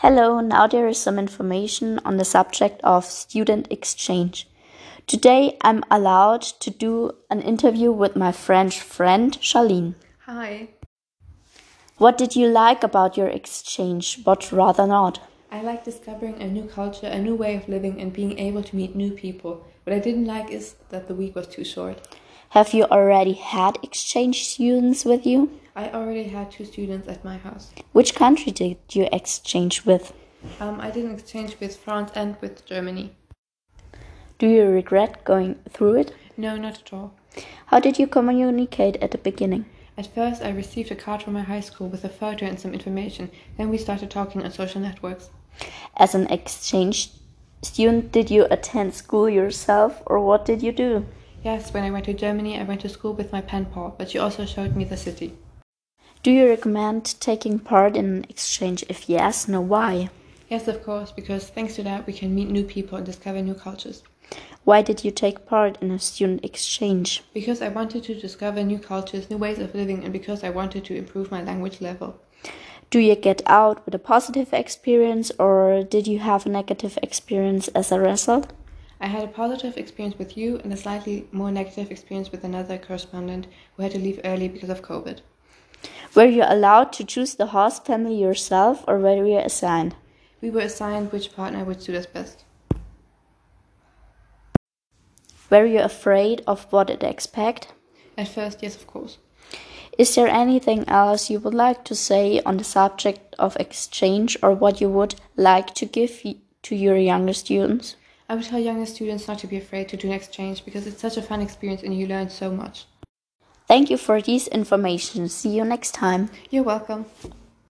Hello, now there is some information on the subject of student exchange. Today I'm allowed to do an interview with my French friend Charlene. Hi. What did you like about your exchange, but rather not? I like discovering a new culture, a new way of living, and being able to meet new people. What I didn't like is that the week was too short. Have you already had exchange students with you? I already had 2 students at my house. Which country did you exchange with? I did an exchange with France and with Germany. Do you regret going through it? No, not at all. How did you communicate at the beginning? At first, I received a card from my high school with a photo and some information. Then we started talking on social networks. As an exchange student, did you attend school yourself or what did you do? Yes, when I went to Germany, I went to school with my pen pal, but she also showed me the city. Do you recommend taking part in an exchange? If yes, no, why? Yes, of course, because thanks to that, we can meet new people and discover new cultures. Why did you take part in a student exchange? Because I wanted to discover new cultures, new ways of living, and because I wanted to improve my language level. Do you get out with a positive experience or did you have a negative experience as a result? I had a positive experience with you and a slightly more negative experience with another correspondent who had to leave early because of COVID. Were you allowed to choose the host family yourself or were you assigned? We were assigned which partner would suit us best. Were you afraid of what it expect? At first, yes, of course. Is there anything else you would like to say on the subject of exchange or what you would like to give to your younger students? I would tell younger students not to be afraid to do an exchange because it's such a fun experience and you learn so much. Thank you for this information. See you next time. You're welcome.